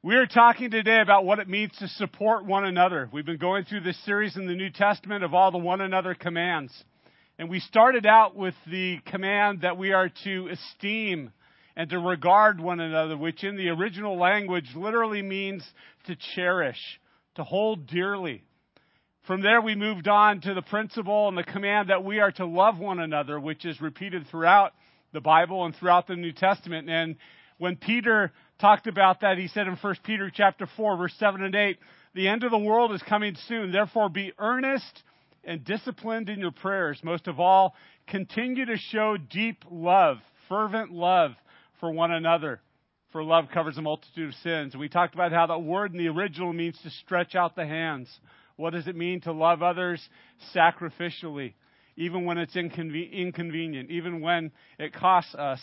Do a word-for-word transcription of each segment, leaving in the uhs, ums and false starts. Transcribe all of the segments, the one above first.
We are talking today about what it means to support one another. We've been going through this series in the New Testament of all the one another commands. And we started out with the command that we are to esteem and to regard one another, which in the original language literally means to cherish, to hold dearly. From there, we moved on to the principle and the command that we are to love one another, which is repeated throughout the Bible and throughout the New Testament. And when Peter talked about that, he said in First Peter chapter four, verse seven and eight, the end of the world is coming soon. Therefore, be earnest and disciplined in your prayers. Most of all, continue to show deep love, fervent love for one another. For love covers a multitude of sins. And we talked about how that word in the original means to stretch out the hands. What does it mean to love others sacrificially, even when it's inconven- inconvenient, even when it costs us?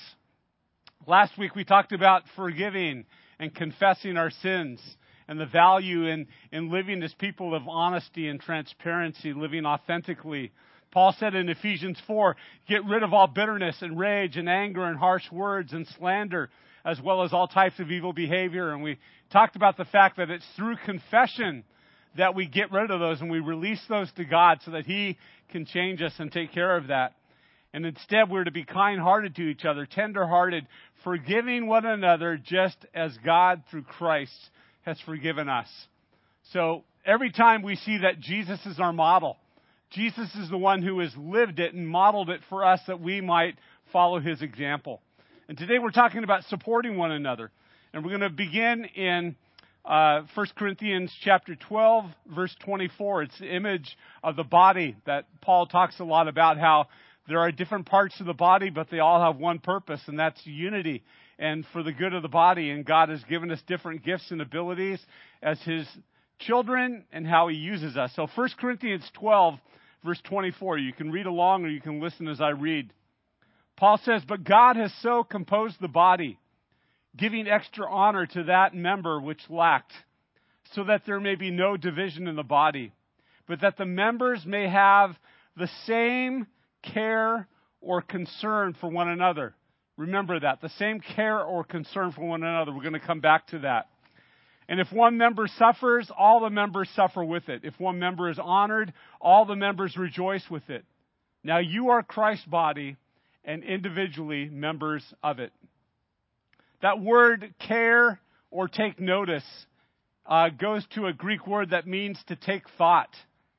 Last week we talked about forgiving and confessing our sins and the value in, in living as people of honesty and transparency, living authentically. Paul said in Ephesians four, get rid of all bitterness and rage and anger and harsh words and slander, as well as all types of evil behavior. And we talked about the fact that it's through confession that we get rid of those and we release those to God so that He can change us and take care of that. And instead, we're to be kind-hearted to each other, tender-hearted, forgiving one another just as God, through Christ, has forgiven us. So every time we see that Jesus is our model, Jesus is the one who has lived it and modeled it for us that we might follow His example. And today we're talking about supporting one another. And we're going to begin in uh, First Corinthians chapter twelve, verse twenty-four. It's the image of the body that Paul talks a lot about, how there are different parts of the body, but they all have one purpose, and that's unity and for the good of the body. And God has given us different gifts and abilities as His children and how He uses us. So First Corinthians twelve, verse twenty-four. You can read along or you can listen as I read. Paul says, but God has so composed the body, giving extra honor to that member which lacked, so that there may be no division in the body, but that the members may have the same care or concern for one another. Remember that. The same care or concern for one another. We're going to come back to that. And if one member suffers, all the members suffer with it. If one member is honored, all the members rejoice with it. Now you are Christ's body and individually members of it. That word care or take notice uh, goes to a Greek word that means to take thought.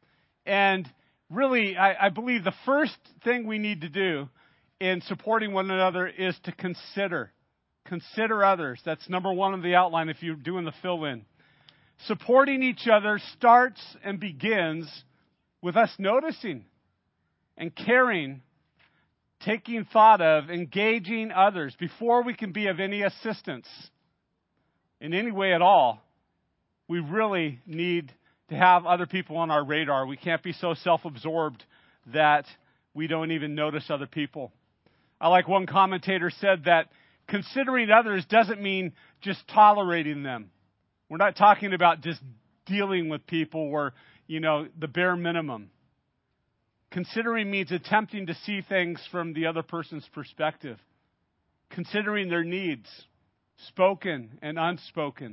And really, I, I believe the first thing we need to do in supporting one another is to consider. Consider others. That's number one on the outline if you're doing the fill-in. Supporting each other starts and begins with us noticing and caring, taking thought of, engaging others before we can be of any assistance in any way at all. We really need to have other people on our radar. We can't be so self-absorbed that we don't even notice other people. I like one commentator said that considering others doesn't mean just tolerating them. We're not talking about just dealing with people or, you know, the bare minimum. Considering means attempting to see things from the other person's perspective. Considering their needs, spoken and unspoken.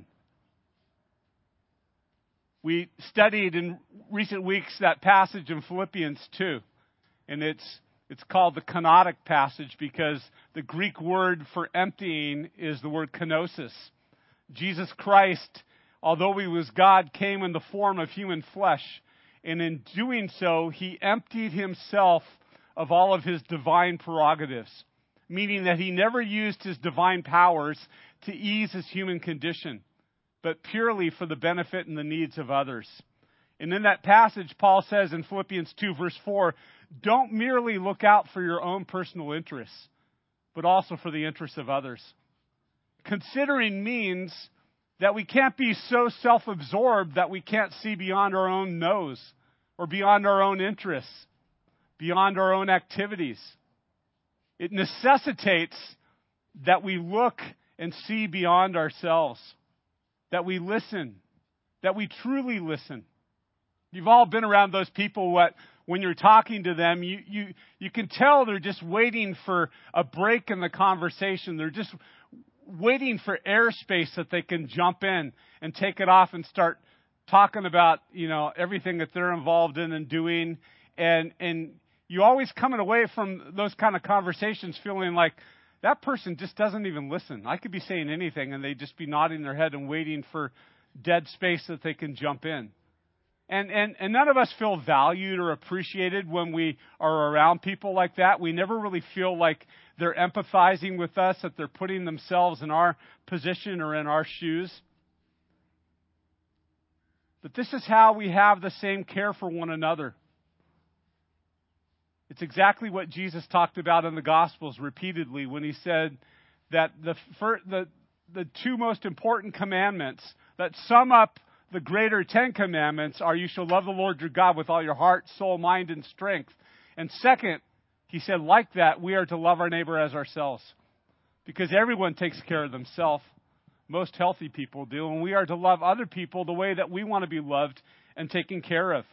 We studied in recent weeks that passage in Philippians two, and it's it's called the kenotic passage because the Greek word for emptying is the word kenosis. Jesus Christ, although He was God, came in the form of human flesh, and in doing so, He emptied Himself of all of His divine prerogatives, meaning that He never used His divine powers to ease His human condition, but purely for the benefit and the needs of others. And in that passage, Paul says in Philippians two, verse four, don't merely look out for your own personal interests, but also for the interests of others. Considering means that we can't be so self-absorbed that we can't see beyond our own nose or beyond our own interests, beyond our own activities. It necessitates that we look and see beyond ourselves. That we listen, that we truly listen. You've all been around those people what when you're talking to them, you, you, you can tell they're just waiting for a break in the conversation. They're just waiting for airspace that they can jump in and take it off and start talking about, you know, everything that they're involved in and doing. And, and you always coming away from those kind of conversations feeling like that person just doesn't even listen. I could be saying anything and they'd just be nodding their head and waiting for dead space that they can jump in. And, and, and none of us feel valued or appreciated when we are around people like that. We never really feel like they're empathizing with us, that they're putting themselves in our position or in our shoes. But this is how we have the same care for one another. It's exactly what Jesus talked about in the Gospels repeatedly when he said that the, the, the two most important commandments that sum up the greater Ten Commandments are, you shall love the Lord your God with all your heart, soul, mind, and strength. And second, he said, like that, we are to love our neighbor as ourselves. Because everyone takes care of themselves. Most healthy people do. And we are to love other people the way that we want to be loved and taken care of.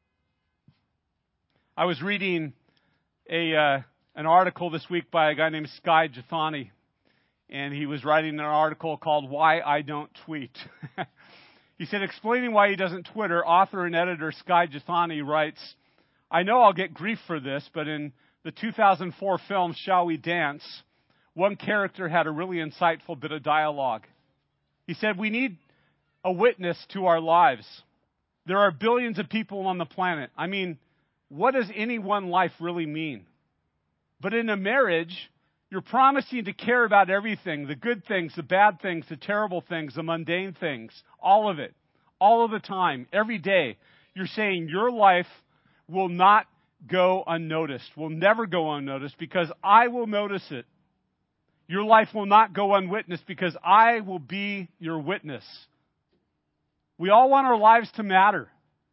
I was reading a uh, an article this week by a guy named Skye Jethani. And he was writing an article called Why I Don't Tweet. He said, explaining why he doesn't Twitter, author and editor Skye Jethani writes, I know I'll get grief for this, but in the two thousand four film Shall We Dance, one character had a really insightful bit of dialogue. He said, we need a witness to our lives. There are billions of people on the planet. I mean, what does any one life really mean? But in a marriage, you're promising to care about everything, the good things, the bad things, the terrible things, the mundane things, all of it, all of the time, every day. You're saying your life will not go unnoticed, will never go unnoticed because I will notice it. Your life will not go unwitnessed because I will be your witness. We all want our lives to matter.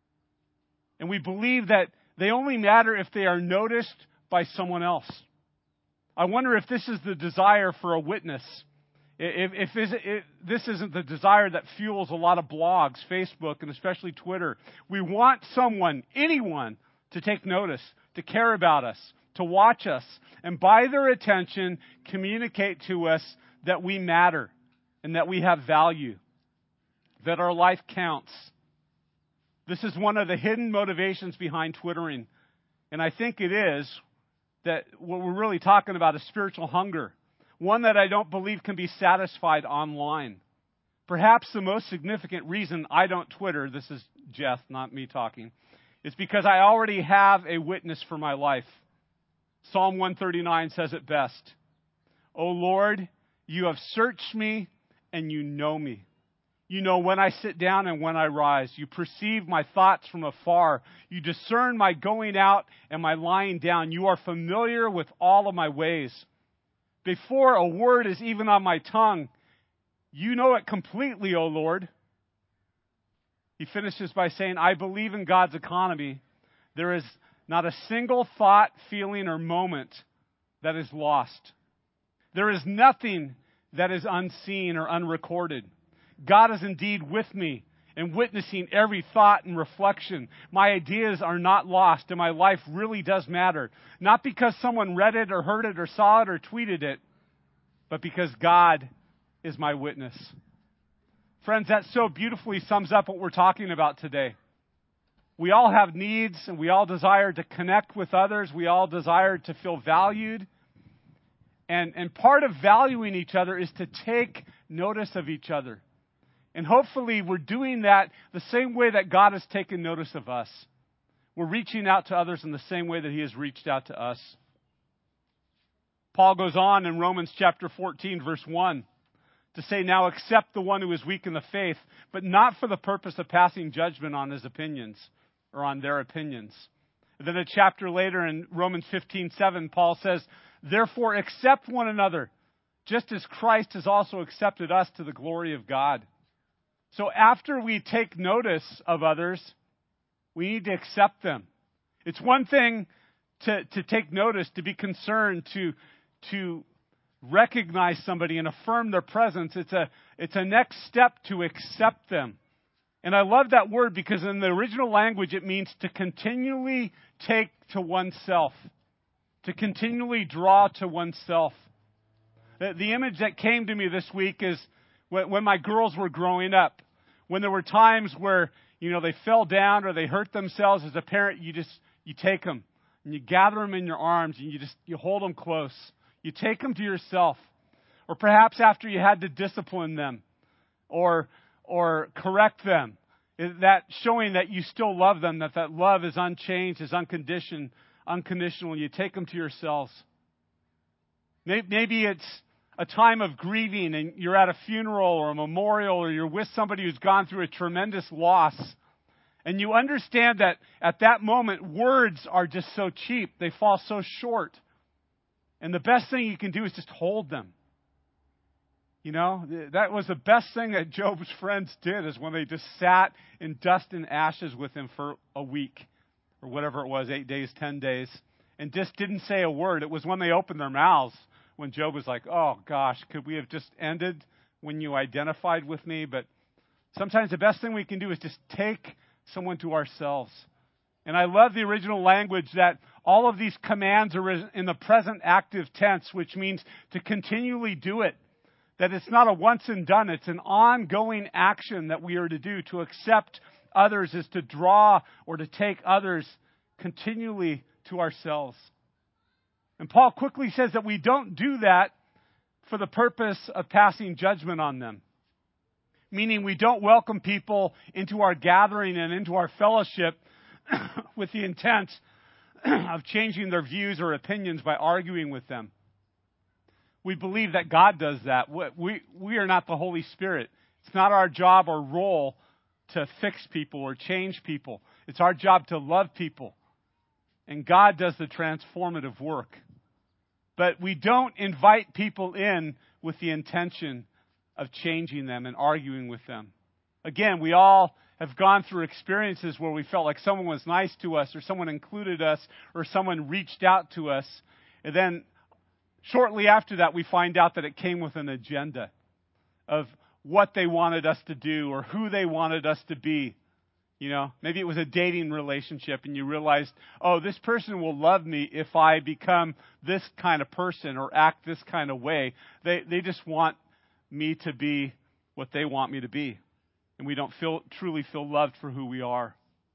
And we believe that they only matter if they are noticed by someone else. I wonder if this is the desire for a witness. If, if, this, if this isn't the desire that fuels a lot of blogs, Facebook, and especially Twitter. We want someone, anyone, to take notice, to care about us, to watch us, and by their attention, communicate to us that we matter and that we have value, that our life counts. This is one of the hidden motivations behind Twittering. And I think it is that what we're really talking about is spiritual hunger, one that I don't believe can be satisfied online. Perhaps the most significant reason I don't Twitter, this is Jeff, not me talking, is because I already have a witness for my life. Psalm one thirty-nine says it best. O Lord, you have searched me and you know me. You know when I sit down and when I rise. You perceive my thoughts from afar. You discern my going out and my lying down. You are familiar with all of my ways. Before a word is even on my tongue, you know it completely, O Lord. He finishes by saying, I believe in God's economy. There is not a single thought, feeling, or moment that is lost. There is nothing that is unseen or unrecorded. God is indeed with me and witnessing every thought and reflection. My ideas are not lost, and my life really does matter. Not because someone read it or heard it or saw it or tweeted it, but because God is my witness. Friends, that so beautifully sums up what we're talking about today. We all have needs, and we all desire to connect with others. We all desire to feel valued. And, and part of valuing each other is to take notice of each other. And hopefully we're doing that the same way that God has taken notice of us. We're reaching out to others in the same way that He has reached out to us. Paul goes on in Romans chapter fourteen, verse one, to say, now accept the one who is weak in the faith, but not for the purpose of passing judgment on his opinions or on their opinions. And then a chapter later in Romans fifteen, seven, Paul says, therefore accept one another, just as Christ has also accepted us to the glory of God. So after we take notice of others, we need to accept them. It's one thing to, to take notice, to be concerned, to, to recognize somebody and affirm their presence. It's a, it's a next step to accept them. And I love that word because in the original language it means to continually take to oneself, to continually draw to oneself. The, the image that came to me this week is when, when my girls were growing up, when there were times where, you know, they fell down or they hurt themselves. As a parent, you just, you take them and you gather them in your arms and you just, you hold them close. You take them to yourself. Or perhaps after you had to discipline them or, or correct them, that showing that you still love them, that that love is unchanged, is unconditioned, unconditional, and you take them to yourselves. Maybe it's a time of grieving and you're at a funeral or a memorial or you're with somebody who's gone through a tremendous loss. And you understand that at that moment, words are just so cheap. They fall so short. And the best thing you can do is just hold them. You know, that was the best thing that Job's friends did, is when they just sat in dust and ashes with him for a week or whatever it was, eight days, ten days, and just didn't say a word. It was when they opened their mouths when Job was like, oh gosh, could we have just ended when you identified with me? But sometimes the best thing we can do is just take someone to ourselves. And I love the original language that all of these commands are in the present active tense, which means to continually do it. That it's not a once and done. It's an ongoing action that we are to do. To accept others is to draw or to take others continually to ourselves. And Paul quickly says that we don't do that for the purpose of passing judgment on them. Meaning we don't welcome people into our gathering and into our fellowship with the intent of changing their views or opinions by arguing with them. We believe that God does that. We, we are not the Holy Spirit. It's not our job or role to fix people or change people. It's our job to love people. And God does the transformative work. But we don't invite people in with the intention of changing them and arguing with them. Again, we all have gone through experiences where we felt like someone was nice to us or someone included us or someone reached out to us. And then shortly after that, we find out that it came with an agenda of what they wanted us to do or who they wanted us to be. You know, maybe it was a dating relationship and you realized, oh, this person will love me if I become this kind of person or act this kind of way. They they just want me to be what they want me to be. And we don't feel truly feel loved for who we are.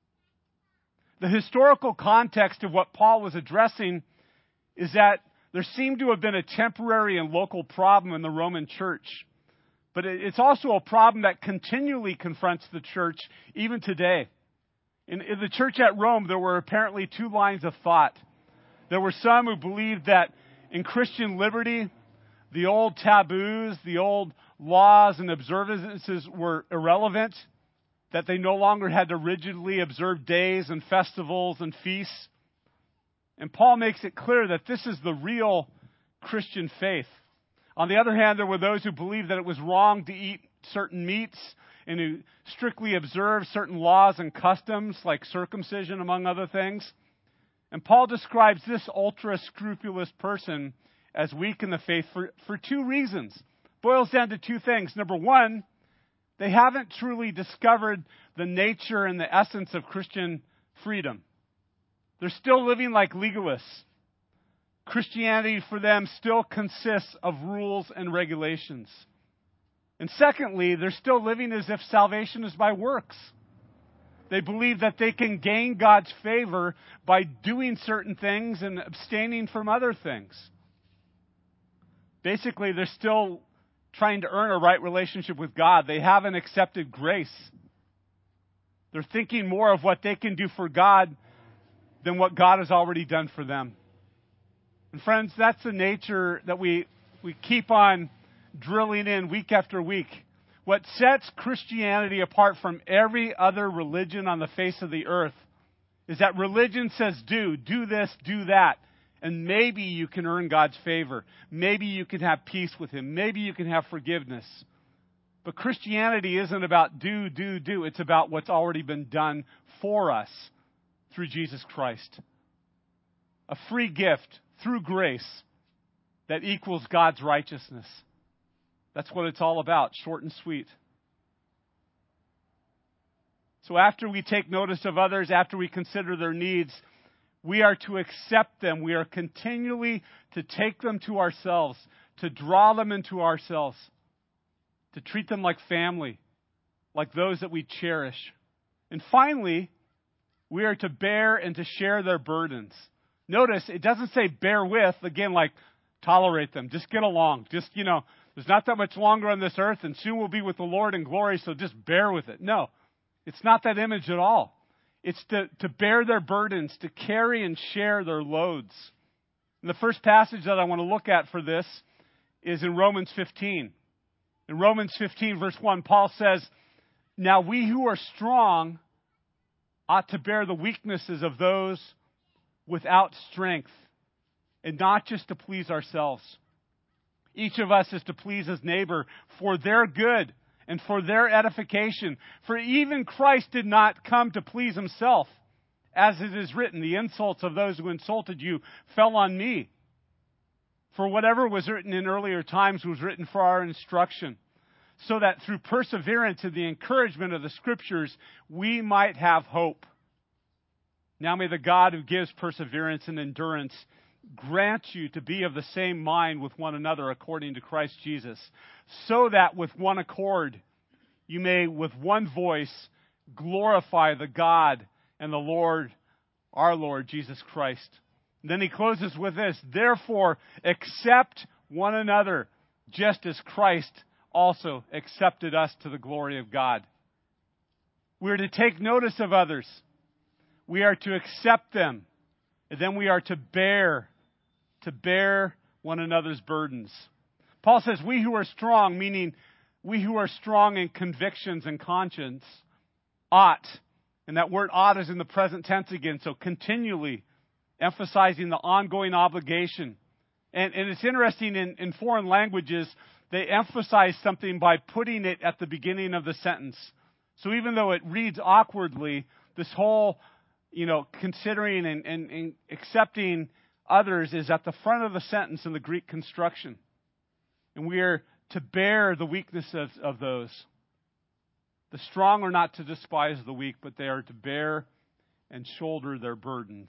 The historical context of what Paul was addressing is that there seemed to have been a temporary and local problem in the Roman church. But it's also a problem that continually confronts the church even today. In, in the church at Rome, there were apparently two lines of thought. There were some who believed that in Christian liberty, the old taboos, the old laws and observances were irrelevant, that they no longer had to rigidly observe days and festivals and feasts. And Paul makes it clear that this is the real Christian faith. On the other hand, there were those who believed that it was wrong to eat certain meats and who strictly observed certain laws and customs, like circumcision, among other things. And Paul describes this ultra-scrupulous person as weak in the faith for, for two reasons. Boils down to two things. Number one, they haven't truly discovered the nature and the essence of Christian freedom. They're still living like legalists. Christianity for them still consists of rules and regulations. And secondly, they're still living as if salvation is by works. They believe that they can gain God's favor by doing certain things and abstaining from other things. Basically, they're still trying to earn a right relationship with God. They haven't accepted grace. They're thinking more of what they can do for God than what God has already done for them. And friends, that's the nature that we, we keep on drilling in week after week. What sets Christianity apart from every other religion on the face of the earth is that religion says do, do this, do that. And maybe you can earn God's favor. Maybe you can have peace with Him. Maybe you can have forgiveness. But Christianity isn't about do, do, do. It's about what's already been done for us through Jesus Christ. A free gift through grace that equals God's righteousness. That's what it's all about, short and sweet. So after we take notice of others, after we consider their needs, we are to accept them. We are continually to take them to ourselves, to draw them into ourselves, to treat them like family, like those that we cherish. And finally, we are to bear and to share their burdens. Notice, it doesn't say bear with, again, like tolerate them. Just get along. Just, you know, there's not that much longer on this earth, and soon we'll be with the Lord in glory, so just bear with it. No, it's not that image at all. It's to, to bear their burdens, to carry and share their loads. And the first passage that I want to look at for this is in Romans fifteen. In Romans fifteen, verse one, Paul says, "Now we who are strong ought to bear the weaknesses of those without strength, and not just to please ourselves. Each of us is to please his neighbor for their good and for their edification. For even Christ did not come to please himself. As it is written, the insults of those who insulted you fell on me. For whatever was written in earlier times was written for our instruction, so that through perseverance and the encouragement of the Scriptures, we might have hope. Now may the God who gives perseverance and endurance grant you to be of the same mind with one another according to Christ Jesus, so that with one accord you may with one voice glorify the God and the Lord, our Lord Jesus Christ." And then he closes with this, "Therefore accept one another, just as Christ also accepted us to the glory of God." We are to take notice of others. We are to accept them. And then we are to bear, to bear one another's burdens. Paul says, we who are strong, meaning we who are strong in convictions and conscience, ought. And that word ought is in the present tense again, so continually emphasizing the ongoing obligation. And, and it's interesting, in, in foreign languages, they emphasize something by putting it at the beginning of the sentence. So even though it reads awkwardly, this whole, you know, considering and, and, and accepting others is at the front of the sentence in the Greek construction. And we are to bear the weakness of, of those. The strong are not to despise the weak, but they are to bear and shoulder their burdens.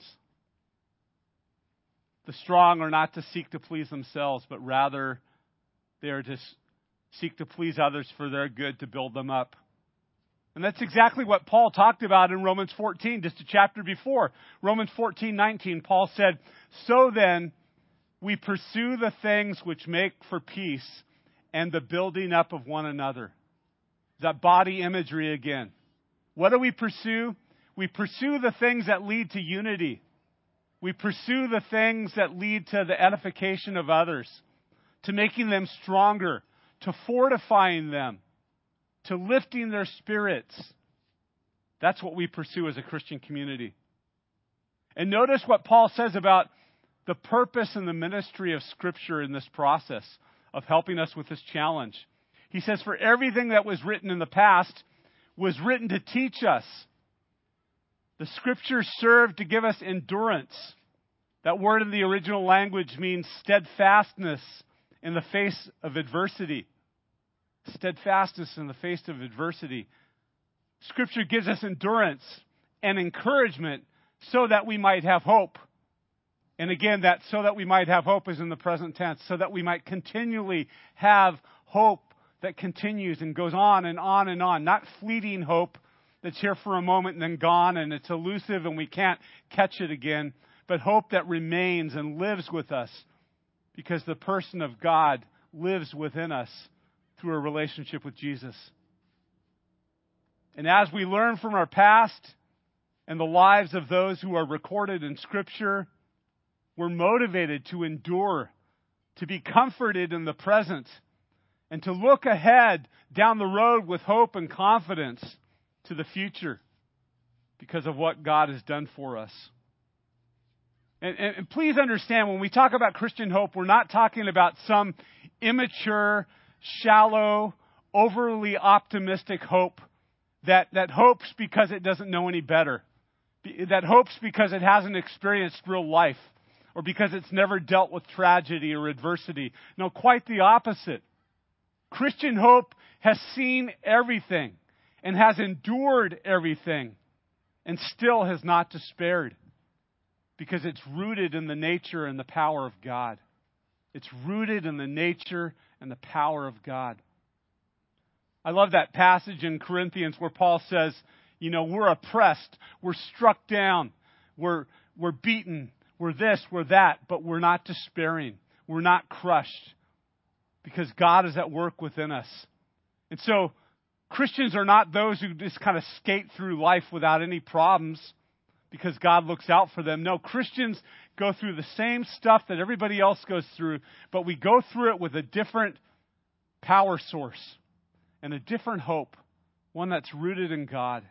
The strong are not to seek to please themselves, but rather they are to seek to please others for their good, to build them up. And that's exactly what Paul talked about in Romans fourteen, just a chapter before. Romans fourteen nineteen, Paul said, "So then, we pursue the things which make for peace and the building up of one another." That body imagery again. What do we pursue? We pursue the things that lead to unity. We pursue the things that lead to the edification of others, to making them stronger, to fortifying them, to lifting their spirits. That's what we pursue as a Christian community. And notice what Paul says about the purpose and the ministry of Scripture in this process of helping us with this challenge. He says, "For everything that was written in the past was written to teach us. The Scriptures serve to give us endurance." That word in the original language means steadfastness in the face of adversity. Steadfastness in the face of adversity. Scripture gives us endurance and encouragement so that we might have hope. And again, that so that we might have hope is in the present tense, so that we might continually have hope that continues and goes on and on and on. Not fleeting hope that's here for a moment and then gone and it's elusive and we can't catch it again, but hope that remains and lives with us because the person of God lives within us through a relationship with Jesus. And as we learn from our past and the lives of those who are recorded in Scripture, we're motivated to endure, to be comforted in the present, and to look ahead down the road with hope and confidence to the future because of what God has done for us. And, and, and please understand, when we talk about Christian hope, we're not talking about some immature, shallow, overly optimistic hope that, that hopes because it doesn't know any better, that hopes because it hasn't experienced real life, or because it's never dealt with tragedy or adversity. No, quite the opposite. Christian hope has seen everything and has endured everything and still has not despaired because it's rooted in the nature and the power of God. It's rooted in the nature and the power of God. I love that passage in Corinthians where Paul says, you know, we're oppressed, we're struck down, we're, we're beaten, we're this, we're that, but we're not despairing. We're not crushed because God is at work within us. And so Christians are not those who just kind of skate through life without any problems because God looks out for them. No, Christians go through the same stuff that everybody else goes through, but we go through it with a different power source and a different hope, one that's rooted in God.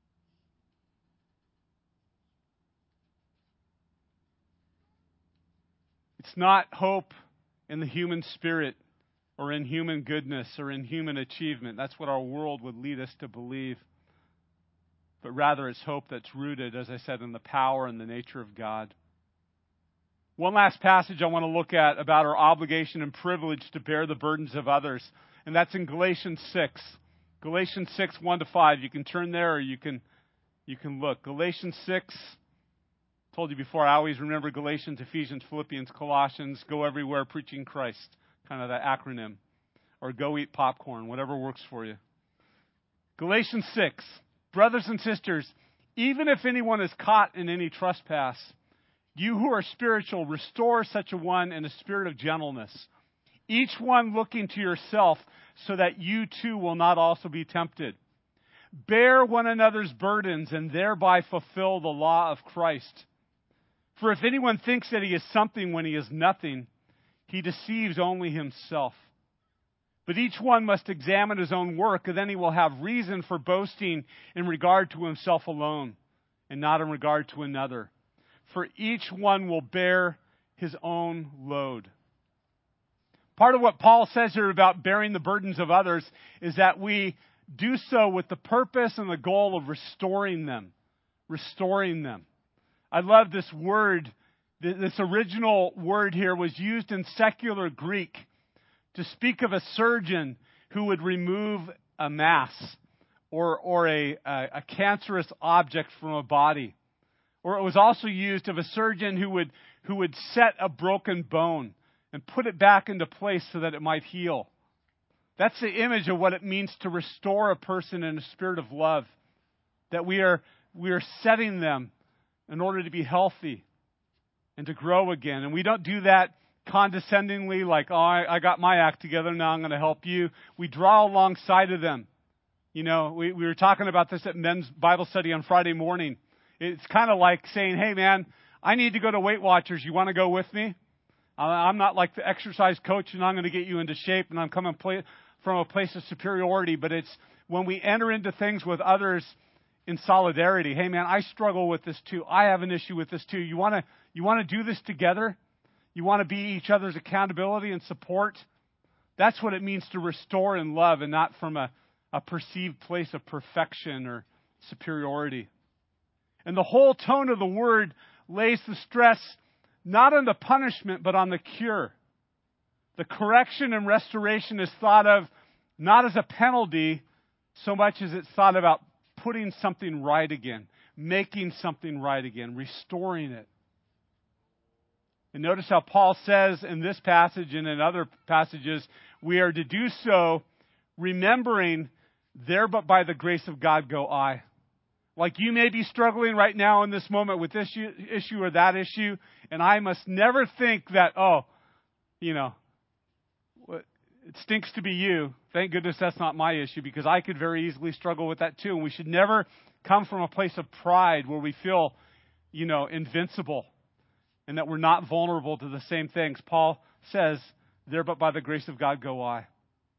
It's not hope in the human spirit or in human goodness or in human achievement. That's what our world would lead us to believe. But rather it's hope that's rooted, as I said, in the power and the nature of God. One last passage I want to look at about our obligation and privilege to bear the burdens of others. And that's in Galatians six. Galatians six, one to five. You can turn there or you can, you can look. Galatians six. Told you before, I always remember Galatians, Ephesians, Philippians, Colossians, go everywhere preaching Christ, kind of that acronym, or go eat popcorn, whatever works for you. Galatians six, brothers and sisters, even if anyone is caught in any trespass, you who are spiritual, restore such a one in a spirit of gentleness, each one looking to yourself so that you too will not also be tempted. Bear one another's burdens and thereby fulfill the law of Christ. For if anyone thinks that he is something when he is nothing, he deceives only himself. But each one must examine his own work, and then he will have reason for boasting in regard to himself alone, and not in regard to another. For each one will bear his own load. Part of what Paul says here about bearing the burdens of others is that we do so with the purpose and the goal of restoring them. Restoring them. I love this word. This original word here was used in secular Greek to speak of a surgeon who would remove a mass or, or a, a, a cancerous object from a body. Or it was also used of a surgeon who would, who would set a broken bone and put it back into place so that it might heal. That's the image of what it means to restore a person in a spirit of love. That we are, we are setting them in order to be healthy and to grow again. And we don't do that condescendingly, like, oh, I, I got my act together, now I'm going to help you. We draw alongside of them. You know, we, we were talking about this at men's Bible study on Friday morning. It's kind of like saying, hey, man, I need to go to Weight Watchers. You want to go with me? I'm not like the exercise coach, and I'm going to get you into shape, and I'm coming play, from a place of superiority. But it's when we enter into things with others in solidarity. Hey, man, I struggle with this too. I have an issue with this too. You want to you want to do this together? You want to be each other's accountability and support? That's what it means to restore in love and not from a, a perceived place of perfection or superiority. And the whole tone of the word lays the stress not on the punishment, but on the cure. The correction and restoration is thought of not as a penalty so much as it's thought about putting something right again, making something right again, restoring it. And notice how Paul says in this passage and in other passages, we are to do so remembering, there but by the grace of God go I. Like you may be struggling right now in this moment with this issue or that issue, and I must never think that, oh, you know, it stinks to be you. Thank goodness that's not my issue, because I could very easily struggle with that too. And we should never come from a place of pride where we feel, you know, invincible and that we're not vulnerable to the same things. Paul says, there but by the grace of God go I.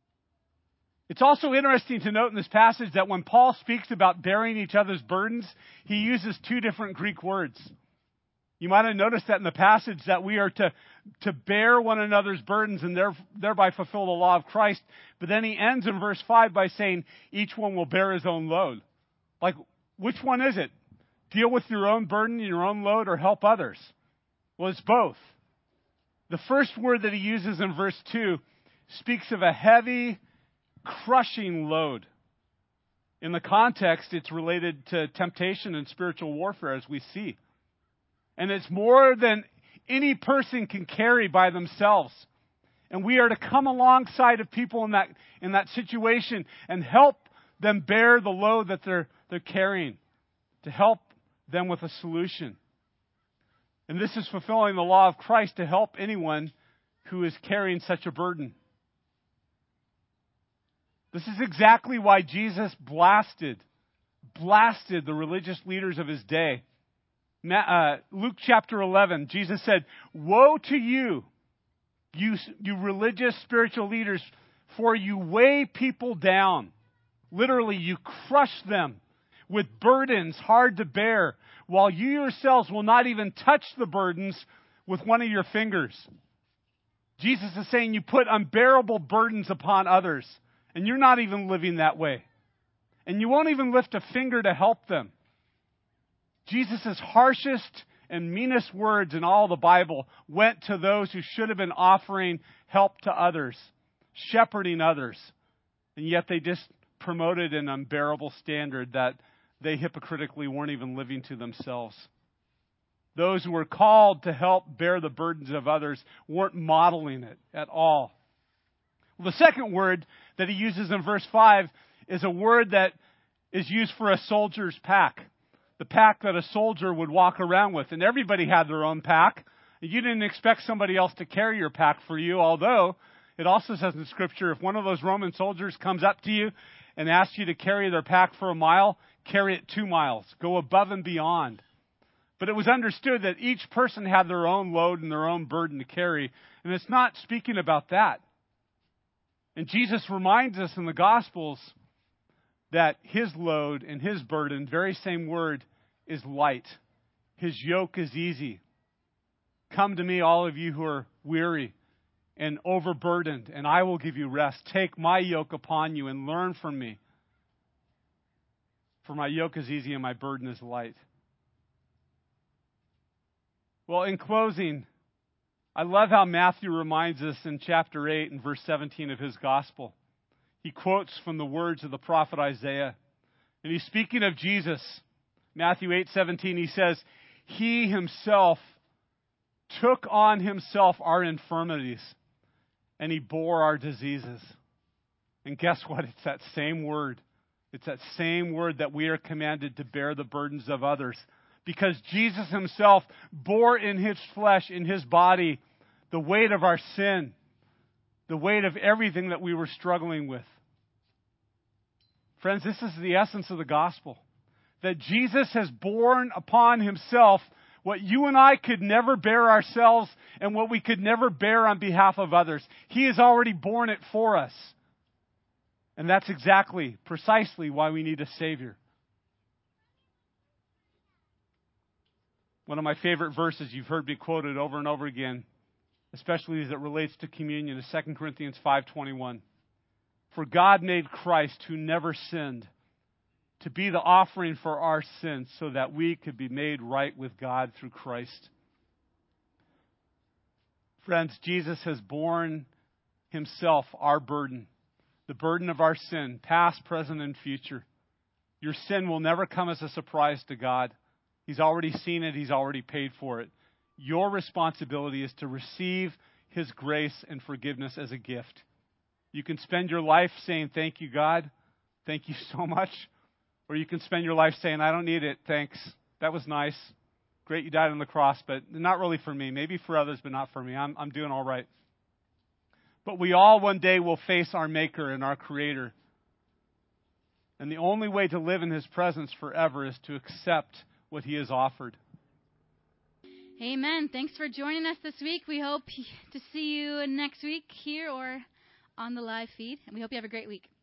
It's also interesting to note in this passage that when Paul speaks about bearing each other's burdens, he uses two different Greek words. You might have noticed that in the passage that we are to, to bear one another's burdens and there, thereby fulfill the law of Christ. But then he ends in verse five by saying, each one will bear his own load. Like, which one is it? Deal with your own burden, your own load, or help others? Well, it's both. The first word that he uses in verse two speaks of a heavy, crushing load. In the context, it's related to temptation and spiritual warfare, as we see. And it's more than any person can carry by themselves. And we are to come alongside of people in that in that situation and help them bear the load that they're they're carrying, to help them with a solution. And this is fulfilling the law of Christ to help anyone who is carrying such a burden. This is exactly why Jesus blasted, blasted the religious leaders of his day. Uh, Luke chapter eleven, Jesus said, "Woe to you, you, you religious spiritual leaders, for you weigh people down." Literally, you crush them with burdens hard to bear, while you yourselves will not even touch the burdens with one of your fingers. Jesus is saying you put unbearable burdens upon others, and you're not even living that way. And you won't even lift a finger to help them. Jesus' harshest and meanest words in all the Bible went to those who should have been offering help to others, shepherding others. And yet they just promoted an unbearable standard that they hypocritically weren't even living to themselves. Those who were called to help bear the burdens of others weren't modeling it at all. Well, the second word that he uses in verse five is a word that is used for a soldier's pack. The pack that a soldier would walk around with. And everybody had their own pack. You didn't expect somebody else to carry your pack for you, although it also says in Scripture, if one of those Roman soldiers comes up to you and asks you to carry their pack for a mile, carry it two miles. Go above and beyond. But it was understood that each person had their own load and their own burden to carry. And it's not speaking about that. And Jesus reminds us in the Gospels that his load and his burden, very same word, is light. His yoke is easy. Come to me, all of you who are weary and overburdened, and I will give you rest. Take my yoke upon you and learn from me. For my yoke is easy and my burden is light. Well, in closing, I love how Matthew reminds us in chapter eight and verse seventeen of his gospel. He quotes from the words of the prophet Isaiah. And he's speaking of Jesus. Matthew eight seventeen, he says, "He himself took on himself our infirmities, and he bore our diseases." And guess what? It's that same word. It's that same word that we are commanded to bear the burdens of others. Because Jesus himself bore in his flesh, in his body, the weight of our sin. The weight of everything that we were struggling with. Friends, this is the essence of the gospel. That Jesus has borne upon himself what you and I could never bear ourselves and what we could never bear on behalf of others. He has already borne it for us. And that's exactly, precisely why we need a Savior. One of my favorite verses you've heard me quoted over and over again, especially as it relates to communion, is Second Corinthians five twenty-one. For God made Christ, who never sinned, to be the offering for our sins so that we could be made right with God through Christ. Friends, Jesus has borne himself our burden, the burden of our sin, past, present, and future. Your sin will never come as a surprise to God. He's already seen it. He's already paid for it. Your responsibility is to receive his grace and forgiveness as a gift. You can spend your life saying, "Thank you, God. Thank you so much." Or you can spend your life saying, "I don't need it. Thanks. That was nice. Great you died on the cross, but not really for me. Maybe for others, but not for me. I'm, I'm doing all right." But we all one day will face our Maker and our Creator. And the only way to live in his presence forever is to accept what he has offered. Amen. Thanks for joining us this week. We hope to see you next week here or on the live feed. And we hope you have a great week.